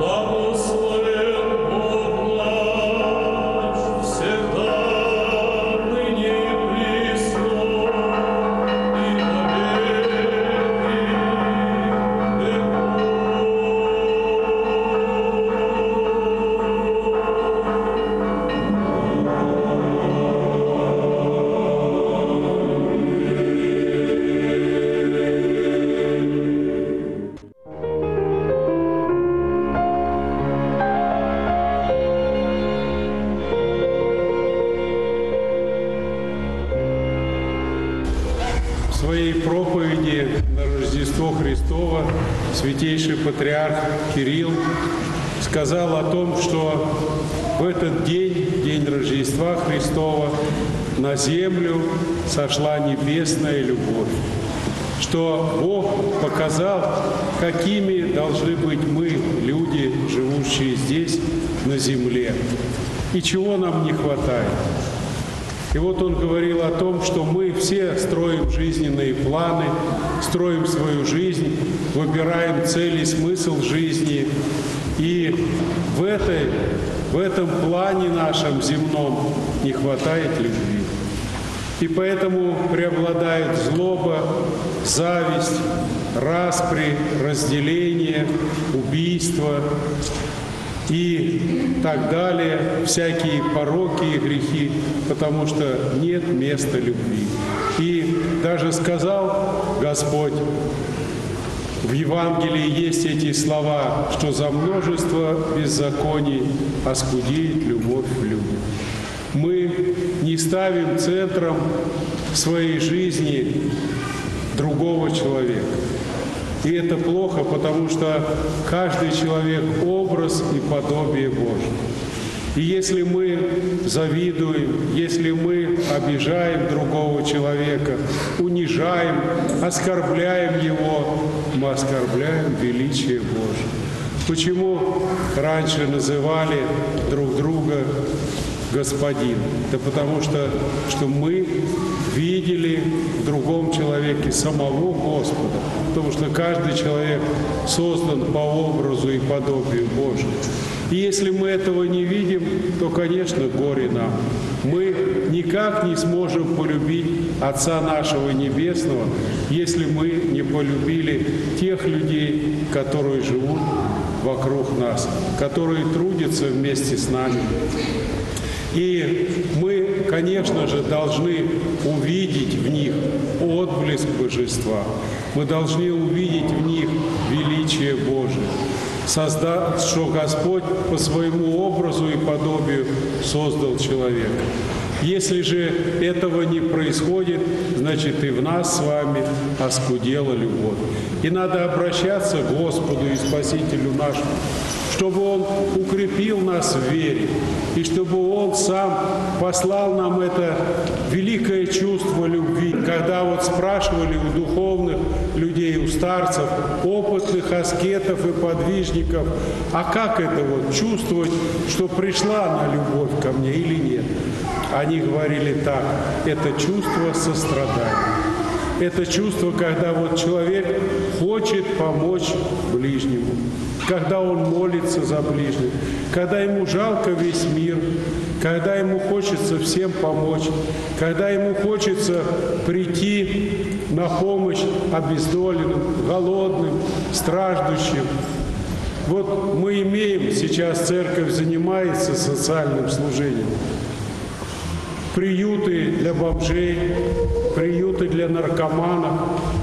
В своей проповеди на Рождество Христово святейший патриарх Кирилл сказал о том, что в этот день, день Рождества Христова, на землю сошла небесная любовь, что Бог показал, какими должны быть мы, люди, живущие здесь, на земле, и чего нам не хватает. И вот он говорил о том, что мы все строим жизненные планы, строим свою жизнь, выбираем цель и смысл жизни. И в этом плане нашем земном не хватает любви. И поэтому преобладает злоба, зависть, распри, разделение, убийство и так далее, всякие пороки и грехи, потому что нет места любви. И даже сказал Господь, в Евангелии есть эти слова, что за множество беззаконий оскудеет любовь в людях. Мы не ставим центром своей жизни другого человека. И это плохо, потому что каждый человек – образ и подобие Божие. И если мы завидуем, если мы обижаем другого человека, унижаем, оскорбляем его, мы оскорбляем величие Божие. Почему раньше называли друг друга Господин? Да потому что мы видели в другом человеке самого Господа, потому что каждый человек создан по образу и подобию Божьему. И если мы этого не видим, то, конечно, горе нам. Мы никак не сможем полюбить Отца нашего Небесного, если мы не полюбили тех людей, которые живут вокруг нас, которые трудятся вместе с нами. И мы, конечно же, должны увидеть в них отблеск Божества. Мы должны увидеть в них величие Божие. Что Господь по своему образу и подобию создал человека. Если же этого не происходит, значит и в нас с вами оскудела любовь. И надо обращаться к Господу и Спасителю нашему, чтобы Он укрепил нас в вере, и чтобы Он сам послал нам это великое чувство любви. Когда вот спрашивали у духовных людей, у старцев, опытных аскетов и подвижников, а как это вот чувствовать, что пришла она любовь ко мне или нет? Они говорили так: это чувство сострадания. Это чувство, когда вот человек хочет помочь ближнему, когда он молится за ближних, когда ему жалко весь мир, когда ему хочется всем помочь, когда ему хочется прийти на помощь обездоленным, голодным, страждущим. Вот мы имеем, сейчас церковь занимается социальным служением. Приюты для бомжей, приюты для наркоманов,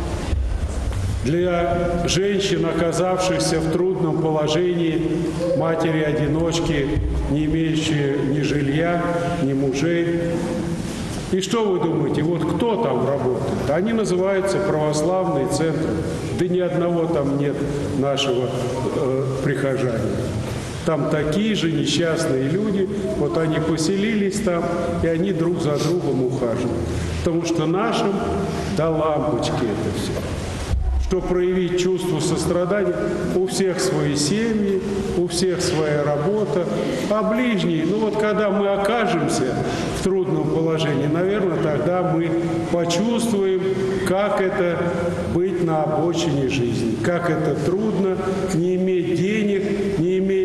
для женщин, оказавшихся в трудном положении, матери-одиночки, не имеющие ни жилья, ни мужей. И что вы думаете, вот кто там работает? Они называются православные центры. Да ни одного там нет нашего прихожанина. Там такие же несчастные люди, вот они поселились там, и они друг за другом ухаживают. Потому что нашим до лампочки это все. Что проявить чувство сострадания, у всех свои семьи, у всех своя работа, а ближние, ну вот когда мы окажемся в трудном положении, наверное, тогда мы почувствуем, как это быть на обочине жизни, как это трудно не иметь денег, не иметь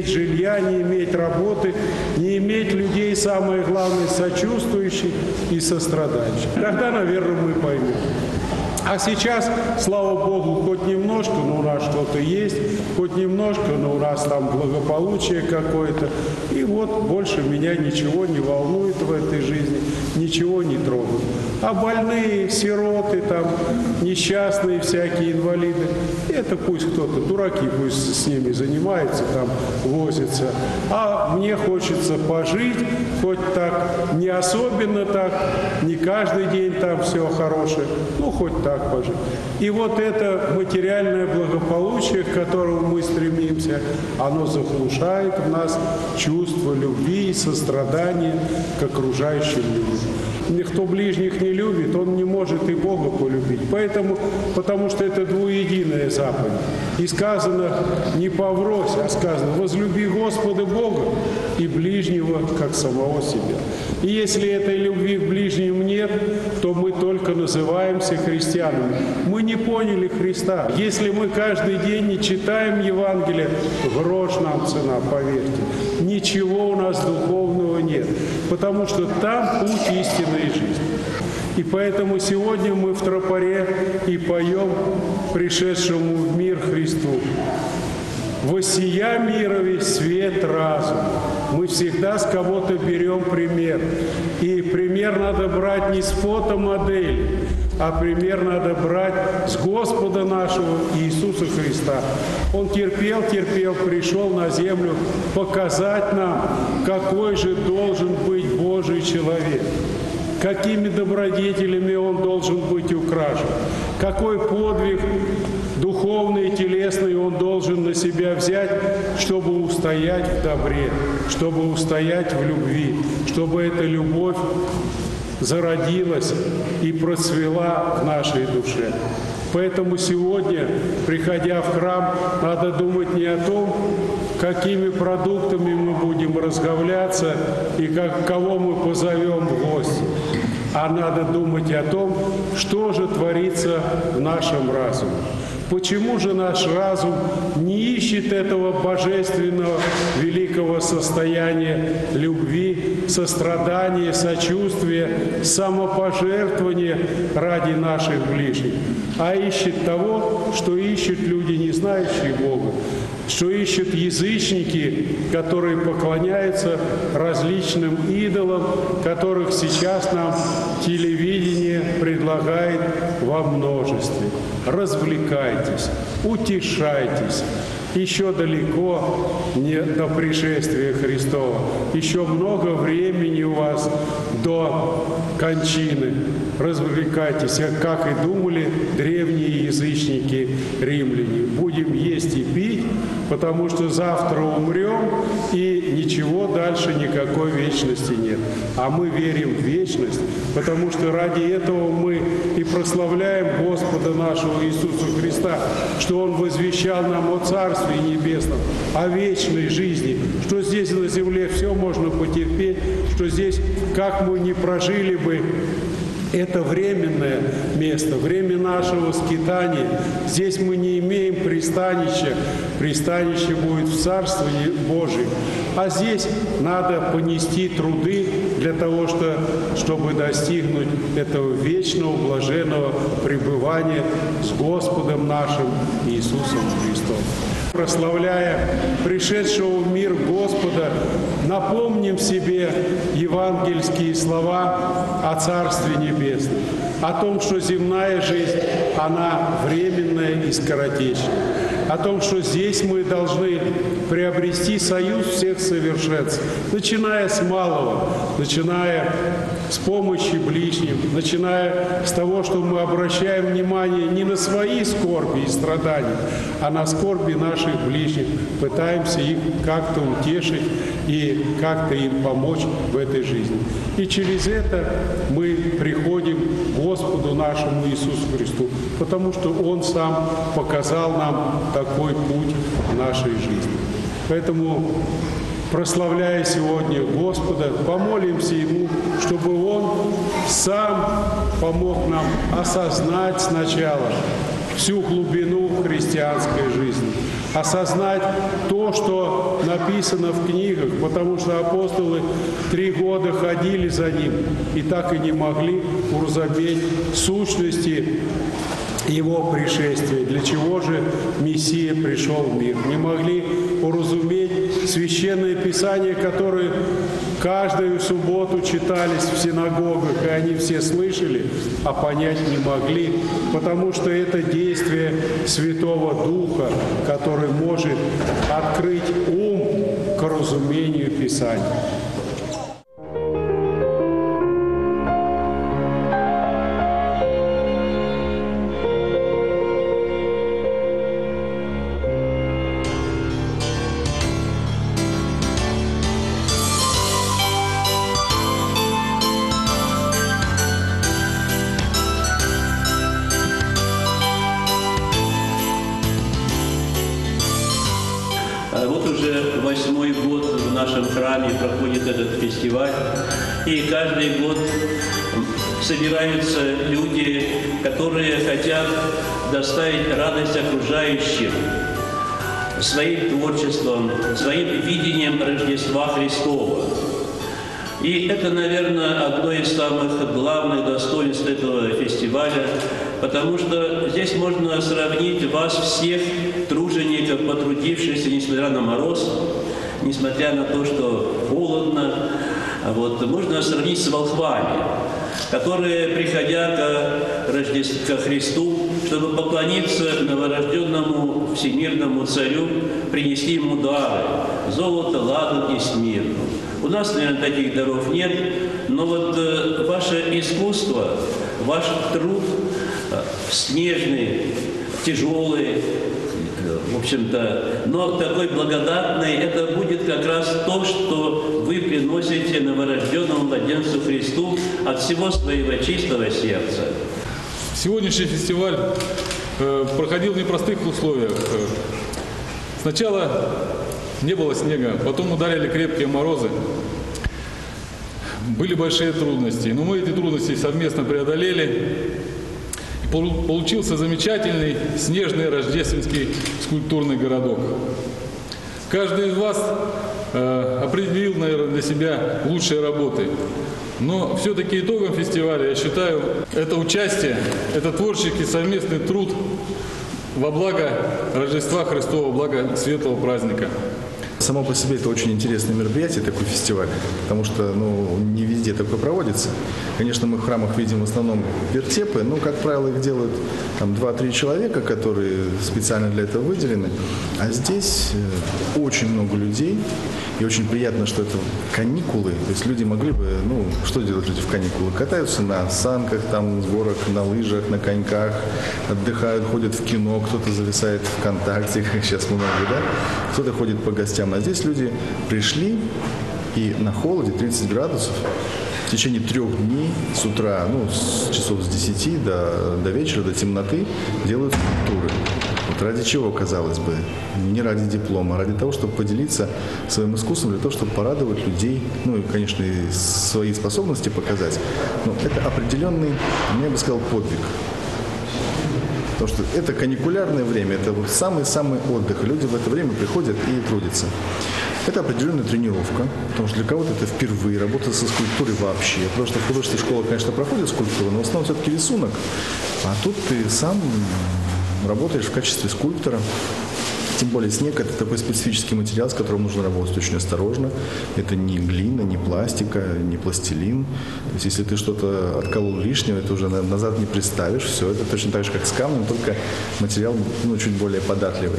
иметь работы, не иметь людей, самое главное, сочувствующих и сострадающих. Тогда, наверное, мы поймем. А сейчас, слава Богу, хоть немножко, но у нас что-то есть, хоть немножко, но у нас там благополучие какое-то. И вот больше меня ничего не волнует в этой жизни, ничего не трогает. А больные, сироты, там, несчастные всякие инвалиды, это пусть кто-то, дураки пусть с ними занимается, там, возится. А мне хочется пожить, хоть так, не особенно так, не каждый день там все хорошее, ну, хоть так пожить. И вот это материальное благополучие, к которому мы стремимся, оно заглушает в нас чувство любви и сострадания к окружающим людям. Кто ближних не любит, он не может и Бога полюбить. Потому что это двуединая заповедь. И сказано не поврось, а сказано: возлюби Господа Бога и ближнего, как самого себя. И если этой любви к ближнему нет, то мы только называемся христианами. Мы не поняли Христа. Если мы каждый день не читаем Евангелие, грош нам цена, поверьте. Ничего у нас духовного нет, потому что там путь истинной жизни. И поэтому сегодня мы в тропаре и поем пришедшему в мир Христу: «Воссия мирови свет разум». Мы всегда с кого-то берем пример. И пример надо брать не с фотомодели, а пример надо брать с Господа нашего Иисуса Христа. Он терпел, пришел на землю показать нам, какой же должен быть Божий человек, какими добродетелями он должен быть украшен, какой подвиг духовный и телесный он должен на себя взять, чтобы устоять в добре, чтобы устоять в любви, чтобы эта любовь зародилась и процвела в нашей душе. Поэтому сегодня, приходя в храм, надо думать не о том, какими продуктами мы будем разговляться и кого мы позовем в гости, а надо думать о том, что же творится в нашем разуме. Почему же наш разум не ищет этого божественного великого состояния любви, сострадания, сочувствия, самопожертвования ради наших ближних, а ищет того, что ищут люди, не знающие Бога, что ищут язычники, которые поклоняются различным идолам, которых сейчас нам телевидение предлагает во множестве. Развлекайтесь, утешайтесь. Еще далеко не до пришествия Христова. Еще много времени у вас до кончины. Развлекайтесь, как и думали древние язычники римляне. Будем есть и пить, потому что завтра умрем, и ничего дальше, никакой вечности нет. А мы верим в вечность, потому что ради этого мы и прославляем Господа нашего Иисуса Христа, что Он возвещал нам о Царстве Небесном, о вечной жизни, что здесь на земле все можно потерпеть, что здесь, как мы ни прожили бы, это временное место, время нашего скитания. Здесь мы не имеем пристанища. Пристанище будет в Царстве Божьем. А здесь надо понести труды для того, чтобы достигнуть этого вечного, блаженного пребывания с Господом нашим Иисусом Христом. Прославляя пришедшего в мир Господа, напомним себе евангельские слова о Царстве Небесном, о том, что земная жизнь, она временная и скоротечная, о том, что здесь мы должны приобрести союз всех совершенств, начиная с малого, начиная с помощи ближним, начиная с того, что мы обращаем внимание не на свои скорби и страдания, а на скорби наших ближних, пытаемся их как-то утешить и как-то им помочь в этой жизни. И через это мы приходим к Господу нашему Иисусу Христу, потому что Он сам показал нам такой путь в нашей жизни. Поэтому, прославляя сегодня Господа, помолимся Ему, чтобы Он сам помог нам осознать сначала всю глубину христианской жизни, осознать то, что написано в книгах, потому что апостолы 3 года ходили за ним и так и не могли уразуметь сущности Его пришествия, для чего же Мессия пришел в мир. Не могли уразуметь Священное Писание, которые каждую субботу читались в синагогах, и они все слышали, а понять не могли, потому что это действие Святого Духа, который может открыть ум к разумению Писания. Вот уже 8-й год в нашем храме проходит этот фестиваль, и каждый год собираются люди, которые хотят доставить радость окружающим своим творчеством, своим видением Рождества Христова. И это, наверное, одно из самых главных достоинств этого фестиваля, потому что здесь можно сравнить вас всех, тружеников, потрудившихся, несмотря на мороз, несмотря на то, что холодно, можно сравнить с волхвами, которые, приходя ко Христу, чтобы поклониться новорожденному всемирному царю, принесли ему дары – золото, ладан и смирну. У нас, наверное, таких даров нет, но ваше искусство, ваш труд снежный, тяжелый, в общем-то, но такой благодатный, это будет как раз то, что вы приносите новорожденному младенцу Христу от всего своего чистого сердца. Сегодняшний фестиваль проходил в непростых условиях. Сначала не было снега, потом ударили крепкие морозы. Были большие трудности, но мы эти трудности совместно преодолели. И получился замечательный снежный рождественский скульптурный городок. Каждый из вас определил, наверное, для себя лучшие работы. Но все-таки итогом фестиваля, я считаю, это участие, это творческий совместный труд во благо Рождества Христова, во благо светлого праздника. Само по себе это очень интересное мероприятие, такой фестиваль, потому что не везде такое проводится. Конечно, мы в храмах видим в основном вертепы, но, как правило, их делают 2-3 человека, которые специально для этого выделены. А здесь очень много людей, и очень приятно, что это каникулы. То есть люди могли бы, что делают люди в каникулы? Катаются на санках, с горок, на лыжах, на коньках, отдыхают, ходят в кино, кто-то зависает ВКонтакте, сейчас много, да? Кто-то ходит по гостям. А здесь люди пришли и на холоде 30 градусов в течение 3 дней с утра, с часов с 10 до вечера, до темноты делают скульптуры. Ради чего, казалось бы? Не ради диплома, а ради того, чтобы поделиться своим искусством, для того, чтобы порадовать людей, и, конечно, и свои способности показать. Но это определенный, я бы сказал, подвиг. Потому что это каникулярное время, это самый-самый отдых. Люди в это время приходят и трудятся. Это определенная тренировка, потому что для кого-то это впервые, работа со скульптурой вообще. Потому что в художественной школе, конечно, проходит скульптура, но в основном все-таки рисунок. А тут ты сам работаешь в качестве скульптора. Тем более снег – это такой специфический материал, с которым нужно работать очень осторожно. Это не глина, не пластика, не пластилин. То есть если ты что-то отколол лишнего, это уже назад не приставишь. Все, это точно так же, как с камнем, только материал чуть более податливый.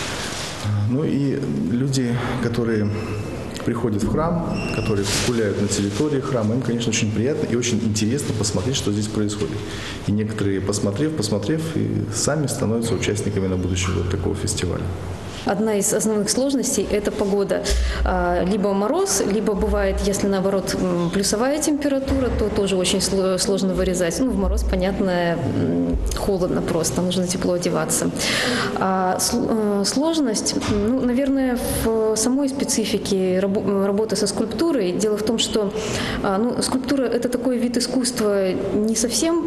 И люди, которые приходят в храм, которые гуляют на территории храма, им, конечно, очень приятно и очень интересно посмотреть, что здесь происходит. И некоторые, посмотрев, и сами становятся участниками на будущее такого фестиваля. Одна из основных сложностей – это погода. Либо мороз, либо бывает, если наоборот плюсовая температура, то тоже очень сложно вырезать. В мороз, понятно, холодно просто, нужно тепло одеваться. А сложность, наверное, в самой специфике работы со скульптурой. Дело в том, что скульптура – это такой вид искусства не совсем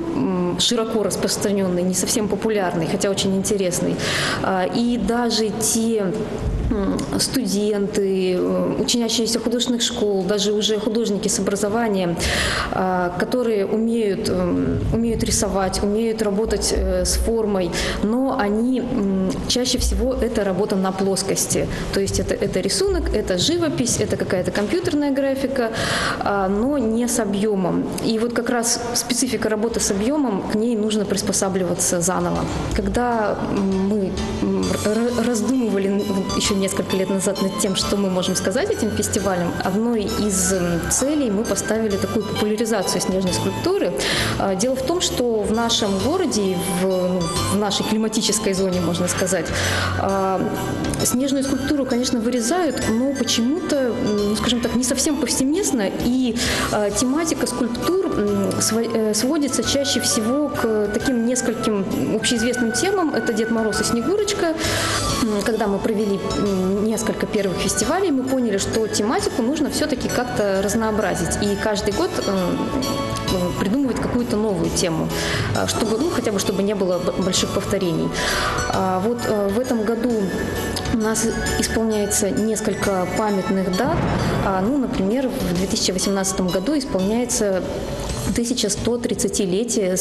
широко распространенный, не совсем популярный, хотя очень интересный. И даже те студенты, учащиеся художественных школ, даже уже художники с образованием, которые умеют рисовать, умеют работать с формой, но они чаще всего это работа на плоскости. То есть это рисунок, это живопись, это какая-то компьютерная графика, но не с объемом. И вот как раз специфика работы с объемом, к ней нужно приспосабливаться заново. Когда мы раздумывали еще несколько лет назад над тем, что мы можем сказать этим фестивалям, одной из целей мы поставили такую популяризацию снежной скульптуры. Дело в том, что в нашем городе, в нашей климатической зоне, можно сказать, снежную скульптуру, конечно, вырезают, но почему-то, скажем так, не совсем повсеместно, и тематика скульптур сводится чаще всего к таким нескольким общеизвестным темам. Это Дед Мороз и Снегурочка. Когда мы провели несколько первых фестивалей, мы поняли, что тематику нужно все-таки как-то разнообразить. И каждый год придумывать какую-то новую тему, чтобы, хотя бы чтобы не было больших повторений. Вот в этом году у нас исполняется несколько памятных дат. Например, в 2018 году исполняется 1130-летие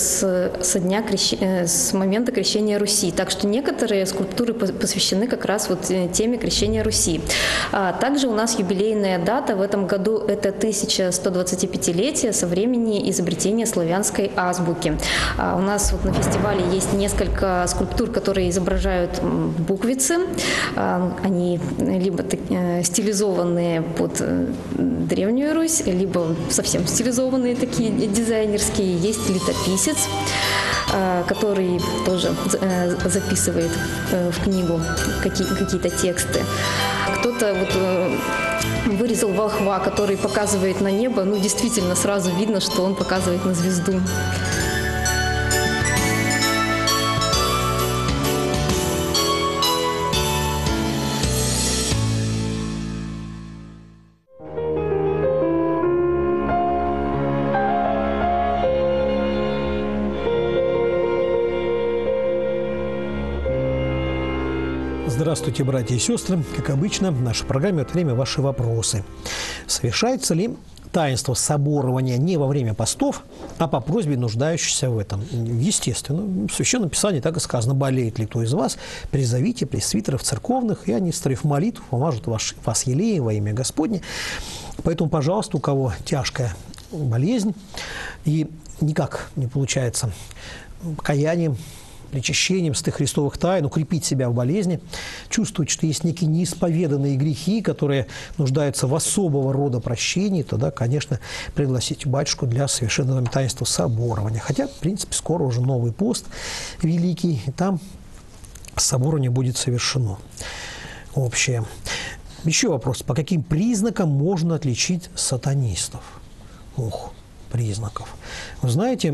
с момента крещения Руси. Так что некоторые скульптуры посвящены как раз вот теме крещения Руси. Также у нас юбилейная дата в этом году – это 1125-летие со времени изобретения славянской азбуки. У нас вот на фестивале есть несколько скульптур, которые изображают буквицы. Они либо стилизованные под Древнюю Русь, либо совсем стилизованные такие дизайнерские. Есть летописец, который тоже записывает в книгу какие-то тексты. Кто-то вырезал волхва, который показывает на небо. Действительно, сразу видно, что он показывает на звезду. Здравствуйте, братья и сестры. Как обычно, в нашей программе «Это время ваши вопросы». Совершается ли таинство соборования не во время постов, а по просьбе нуждающихся в этом? Естественно. В Священном Писании так и сказано: «Болеет ли кто из вас, призовите пресвитеров церковных, и они, строив молитву, помажут вас елеем во имя Господне». Поэтому, пожалуйста, у кого тяжкая болезнь и никак не получается покаянием, причащением святых христовых тайн укрепить себя в болезни, чувствовать, что есть некие неисповеданные грехи, которые нуждаются в особого рода прощении, тогда, конечно, пригласите батюшку для совершенного таинства соборования. Хотя, в принципе, скоро уже новый пост великий, и там соборование будет совершено общее. Еще вопрос: по каким признакам можно отличить сатанистов? Признаков. Вы знаете,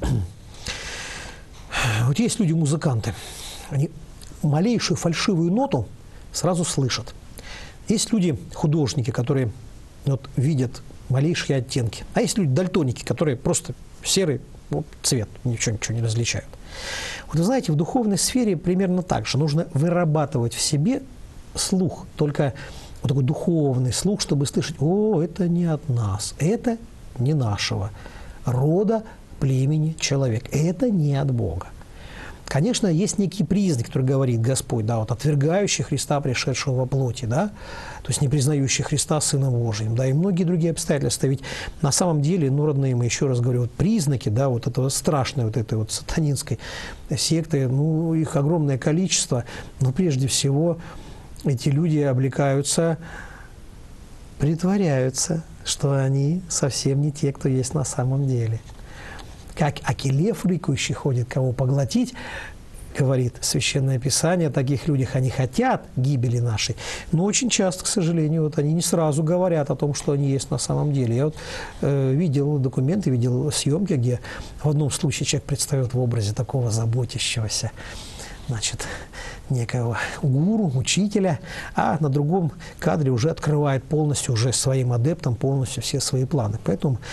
вот есть люди-музыканты, они малейшую фальшивую ноту сразу слышат. Есть люди-художники, которые видят малейшие оттенки. А есть люди-дальтоники, которые просто серый цвет, ничего не различают. Вот вы знаете, в духовной сфере примерно так же. Нужно вырабатывать в себе слух, только вот такой духовный слух, чтобы слышать: это не от нас, это не нашего рода, племени, человек. Это не от Бога. Конечно, есть некий признак, который говорит Господь, отвергающий Христа, пришедшего во плоти, то есть не признающий Христа Сыном Божиим, и многие другие обстоятельства. Ведь на самом деле, родные мы, еще раз говорю, признаки, этого страшной этой сатанинской секты, их огромное количество, но прежде всего эти люди облекаются, притворяются, что они совсем не те, кто есть на самом деле. Как лев рыкающий ходит, кого поглотить, говорит Священное Писание, о таких людях: они хотят гибели нашей. Но очень часто, к сожалению, они не сразу говорят о том, что они есть на самом деле. Я видел документы, видел съемки, где в одном случае человек предстает в образе такого заботящегося, некого гуру, учителя, а на другом кадре уже открывает полностью уже своим адептам полностью все свои планы. Поэтому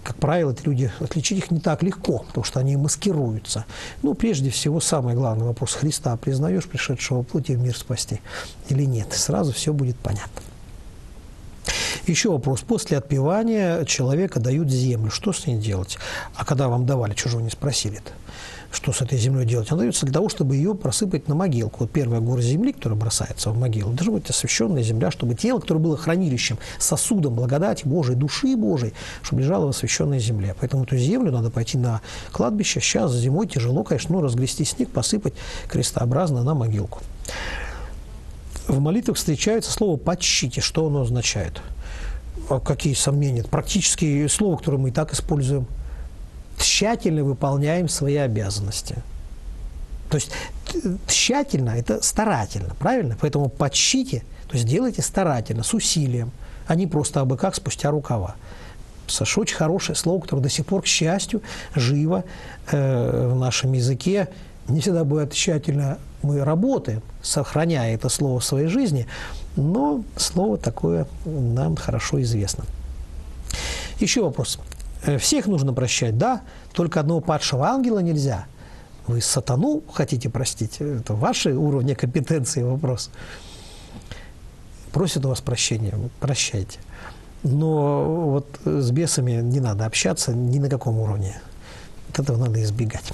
как правило, эти люди, отличить их не так легко, потому что они маскируются. Ну, прежде всего, самый главный вопрос: Христа признаешь, пришедшего в плоти в мир спасти, или нет? Сразу все будет понятно. Еще вопрос. После отпевания человека дают землю. Что с ней делать? А когда вам давали, чего же вы не спросили-то? Что с этой землей делать? Она дается для того, чтобы ее просыпать на могилку. Вот первая гора земли, которая бросается в могилу, должна быть освященная земля, чтобы тело, которое было хранилищем, сосудом благодати Божией, души Божией, чтобы лежало в освященной земле. Поэтому эту землю надо пойти на кладбище. Сейчас зимой тяжело, конечно, но разгрести снег, посыпать крестообразно на могилку. В молитвах встречается слово «почтите». Что оно означает? Какие сомнения? Практически слово, которое мы и так используем. Тщательно выполняем свои обязанности. То есть тщательно – это старательно, правильно? Поэтому почтите, то есть делайте старательно, с усилием, а не просто абы как спустя рукава. Саша, очень хорошее слово, которое до сих пор, к счастью, живо в нашем языке. Не всегда бывает тщательно, мы работаем, сохраняя это слово в своей жизни, но слово такое нам хорошо известно. Еще вопрос. Всех нужно прощать, да, только одного падшего ангела нельзя. Вы сатану хотите простить? Это ваши уровни компетенции вопрос. Просят у вас прощения, прощайте. Но вот с бесами не надо общаться ни на каком уровне. Вот этого надо избегать.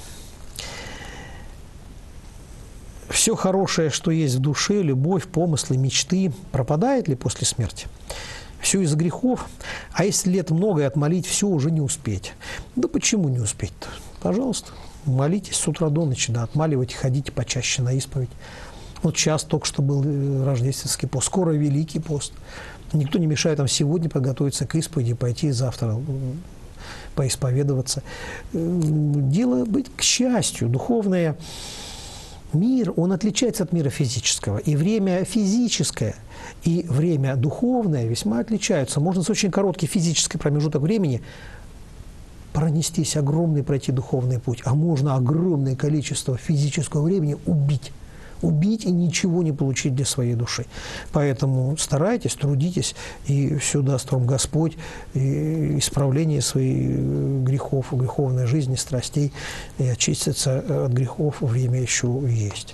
Все хорошее, что есть в душе, любовь, помыслы, мечты, пропадает ли после смерти? Все из-за грехов. А если лет много и отмолить, все уже не успеть. Да почему не успеть-то? Пожалуйста, молитесь с утра до ночи, да, отмаливайте, ходите почаще на исповедь. Вот сейчас только что был рождественский пост, скоро Великий пост. Никто не мешает нам сегодня подготовиться к исповеди, пойти завтра поисповедоваться. Дело быть к счастью. Духовное мир, он отличается от мира физического. И время физическое, и время духовное весьма отличаются. Можно за очень короткий физический промежуток времени пронестись огромный, пройти духовный путь, а можно огромное количество физического времени убить и ничего не получить для своей души. Поэтому старайтесь, трудитесь, и все даст вам Господь, и исправление своих грехов, греховной жизни, страстей, и очиститься от грехов время еще есть.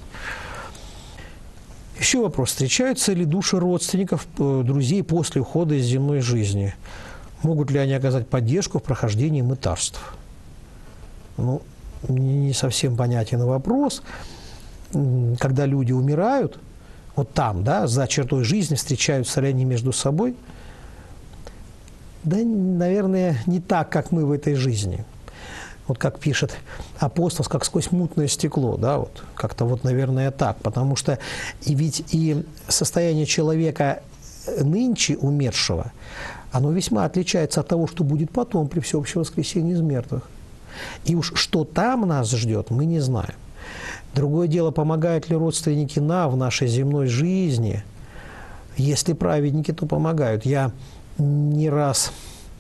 Еще вопрос. Встречаются ли души родственников, друзей после ухода из земной жизни? Могут ли они оказать поддержку в прохождении мытарств? Ну, не совсем понятен вопрос. Когда люди умирают, вот там, да, за чертой жизни, встречаются ли они между собой? Да, наверное, не так, как мы в этой жизни. Вот как пишет апостол, как сквозь мутное стекло, да, вот как-то вот, наверное, так. Потому что и состояние человека нынче умершего, оно весьма отличается от того, что будет потом при всеобщем воскресении из мертвых. И уж что там нас ждет, мы не знаем. Другое дело, помогают ли родственники нам в нашей земной жизни. Если праведники, то помогают. Я не раз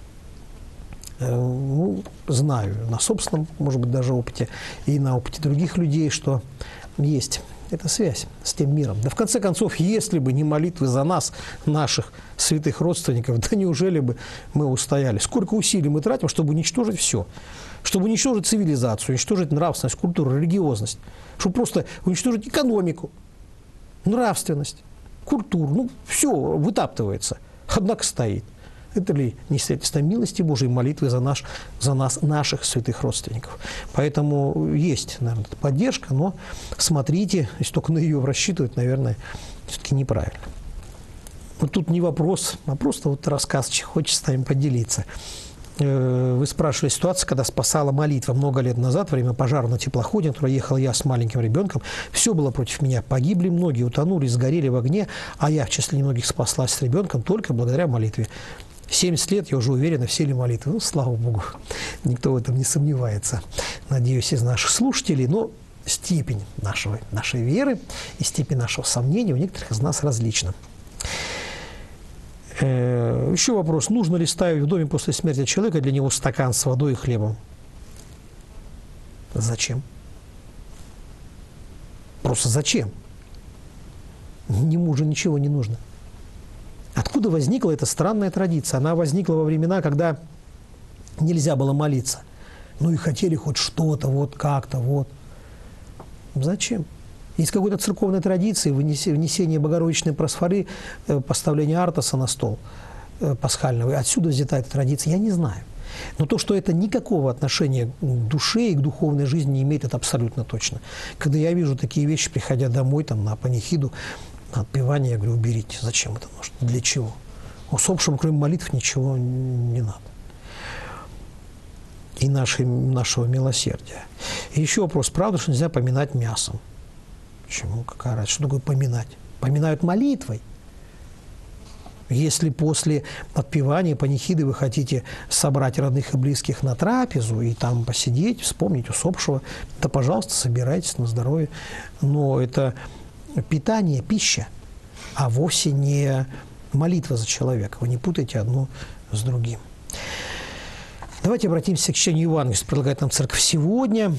знаю на собственном, может быть, даже опыте, и на опыте других людей, что есть эта связь с тем миром. Да в конце концов, если бы не молитвы за нас, наших святых родственников, да неужели бы мы устояли? Сколько усилий мы тратим, чтобы уничтожить все? Чтобы уничтожить цивилизацию, уничтожить нравственность, культуру, религиозность, чтобы просто уничтожить экономику, нравственность, культуру. Ну, все вытаптывается, однако стоит. Это ли не свидетельство милости Божией, молитвы за нас, наших святых родственников? Поэтому есть, наверное, поддержка, но смотрите, если только на ее рассчитывать, наверное, все-таки неправильно. Вот тут не вопрос, а просто вот рассказ, хочется с вами поделиться. Вы спрашивали ситуацию, когда спасала молитва много лет назад, во время пожара на теплоходе, на который ехал я с маленьким ребенком. Все было против меня. Погибли многие, утонули, сгорели в огне, а я в числе немногих спаслась с ребенком только благодаря молитве. 70 лет, я уже уверена, в силе молитвы. Ну, слава Богу, никто в этом не сомневается. Надеюсь, из наших слушателей. Но степень нашей веры и степень нашего сомнения у некоторых из нас различна. Еще вопрос. Нужно ли ставить в доме после смерти человека для него стакан с водой и хлебом? Зачем? Просто зачем? Ему же ничего не нужно. Откуда возникла эта странная традиция? Она возникла во времена, когда нельзя было молиться. Ну и хотели хоть что-то, вот как-то, вот. Зачем? Из какой-то церковной традиции внесение Богородичной просфоры, поставление артаса на стол пасхального. Отсюда взята эта традиция, я не знаю. Но то, что это никакого отношения к душе и к духовной жизни не имеет, это абсолютно точно. Когда я вижу такие вещи, приходя домой там, на панихиду, на отпевание, я говорю, уберите. Зачем это нужно? Для чего? Усопшим, кроме молитв, ничего не надо. И нашего милосердия. И еще вопрос. Правда, что нельзя поминать мясом? Почему? Какая разница? Что такое поминать? Поминают молитвой. Если после отпевания панихиды вы хотите собрать родных и близких на трапезу и там посидеть, вспомнить усопшего, то, пожалуйста, собирайтесь на здоровье. Но это питание, пища, а вовсе не молитва за человека. Вы не путайте одно с другим. Давайте обратимся к чтению Евангелия, что предлагает нам Церковь сегодня.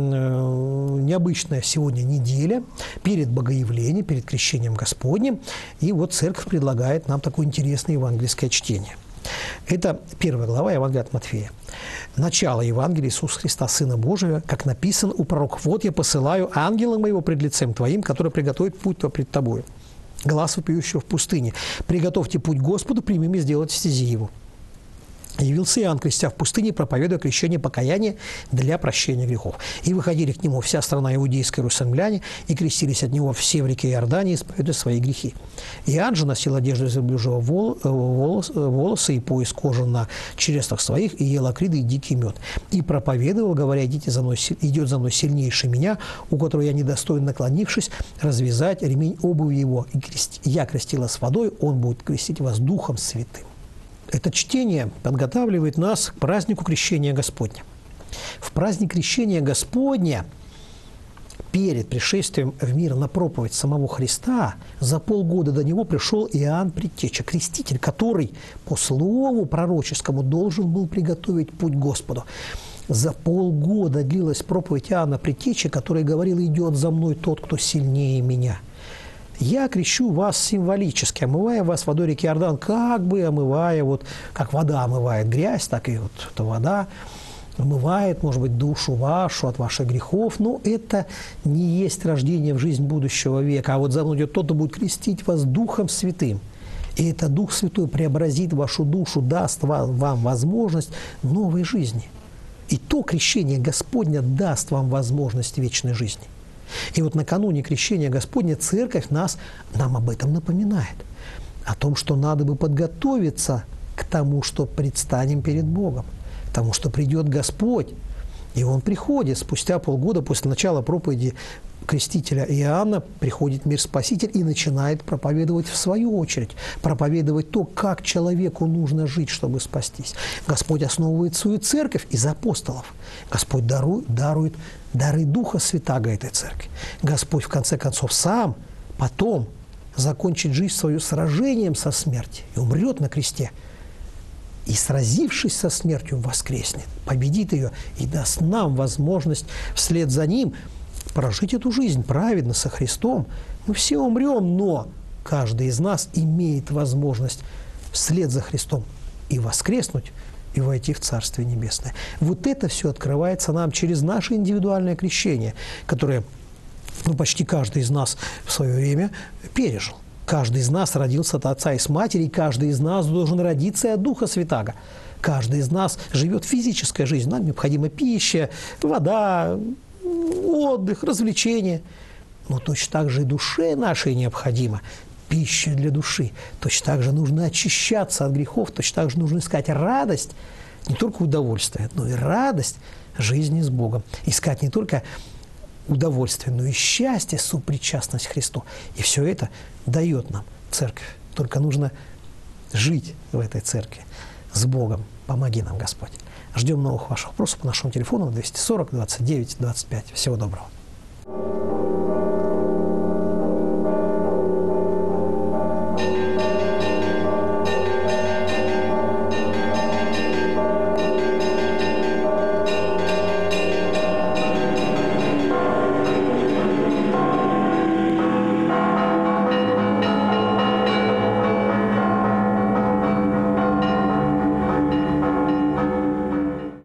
Необычная сегодня неделя перед Богоявлением, перед Крещением Господним. И вот Церковь предлагает нам такое интересное евангельское чтение. Это 1 глава Евангелия от Матфея. Начало Евангелия Иисуса Христа, Сына Божия, как написано у пророков. «Вот я посылаю ангела моего пред лицем твоим, который приготовит путь твой пред тобою. Глас вопиющего в пустыне. Приготовьте путь Господу, прямыми сделайте стези его». Явился Иоанн, крестя в пустыне, проповедуя крещение покаяния для прощения грехов. И выходили к нему вся страна иудейская, иерусалимляне, и крестились от него все в реке Иордане, исповедуя свои грехи. Иоанн же носил одежду из верблюжьего волоса и пояс кожи на черестах своих, и ел акриды и дикий мед. И проповедовал, говоря, идет за мной сильнейший меня, у которого я недостоин, наклонившись, развязать ремень обуви его. И я крестил вас водой, он будет крестить вас Духом Святым. Это чтение подготавливает нас к празднику Крещения Господня. В праздник Крещения Господня, перед пришествием в мир на проповедь самого Христа, за полгода до него пришел Иоанн Предтеча, креститель, который по слову пророческому должен был приготовить путь Господу. За полгода длилась проповедь Иоанна Предтечи, который говорил: «Идет за мной тот, кто сильнее меня». Я крещу вас символически, омывая вас водой реки Иордан, как бы омывая, вот как вода омывает грязь, так и вот эта вода омывает, может быть, душу вашу от ваших грехов. Но это не есть рождение в жизнь будущего века. А вот за мной идет тот, кто будет крестить вас Духом Святым. И это Дух Святой преобразит вашу душу, даст вам возможность новой жизни. И то крещение Господня даст вам возможность вечной жизни. И вот накануне Крещения Господня Церковь нам об этом напоминает. О том, что надо бы подготовиться к тому, что предстанем перед Богом. К тому, что придет Господь. И Он приходит. Спустя полгода после начала проповеди крестителя Иоанна приходит мир Спаситель и начинает проповедовать в свою очередь. Проповедовать то, как человеку нужно жить, чтобы спастись. Господь основывает свою церковь из апостолов. Господь дарует дары Духа Святаго этой церкви. Господь, в конце концов, сам потом закончит жизнь свою сражением со смертью и умрет на кресте. И, сразившись со смертью, воскреснет, победит ее и даст нам возможность вслед за Ним прожить эту жизнь праведно со Христом. Мы все умрем, но каждый из нас имеет возможность вслед за Христом и воскреснуть, и войти в Царствие Небесное. Вот это все открывается нам через наше индивидуальное крещение, которое почти каждый из нас в свое время пережил. Каждый из нас родился от отца и с матери, и каждый из нас должен родиться от Духа Святаго. Каждый из нас живет физической жизнью. Нам необходима пища, вода, отдых, развлечения. Но точно так же и душе нашей необходима пища для души. Точно так же нужно очищаться от грехов, точно так же нужно искать радость, не только удовольствие, но и радость жизни с Богом. Искать не только удовольствие, но и счастье, сопричастность к Христу. И все это дает нам Церковь. Только нужно жить в этой Церкви с Богом. Помоги нам, Господь. Ждем новых ваших вопросов по нашему телефону 240 29 25. Всего доброго.